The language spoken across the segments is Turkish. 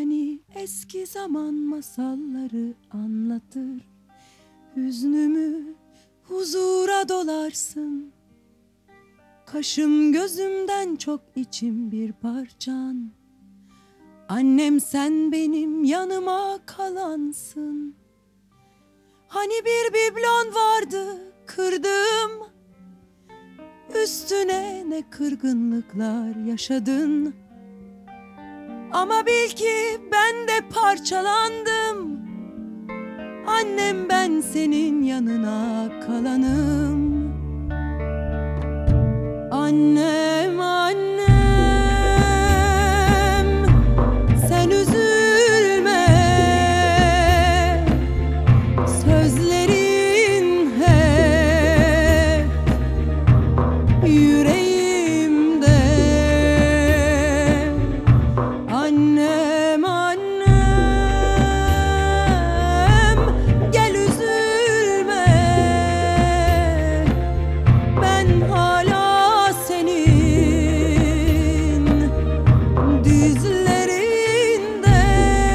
Hani eski zaman masalları anlatır, hüznümü huzura dolarsın. Kaşım gözümden çok içim bir parçan. Annem sen benim yanıma kalansın. Hani bir biblon vardı kırdım, üstüne ne kırgınlıklar yaşadın. Ama bil ki ben de parçalandım. Annem ben senin yanına kalanım. Annem, annem, sen üzülme. Sözlerin hep yüreğimde. Annem, annem, gel üzülme. Ben hala dizlerinde.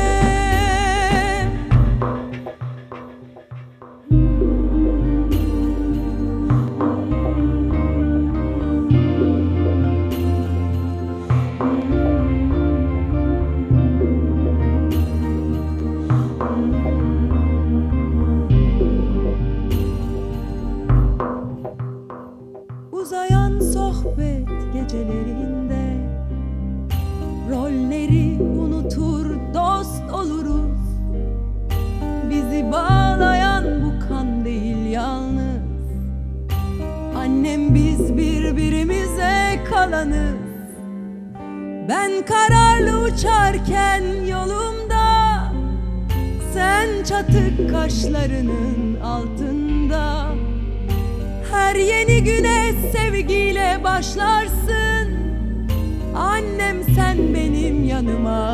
Uzayan sohbet gecelerinde rolleri unutur dost oluruz. Bizi bağlayan bu kan değil yalnız. Annem biz birbirimize kalanız. Ben kararlı uçarken yolumda, sen çatık kaşlarının altında. Her yeni güne sevgiyle başlarsın. Annem sen benim yanıma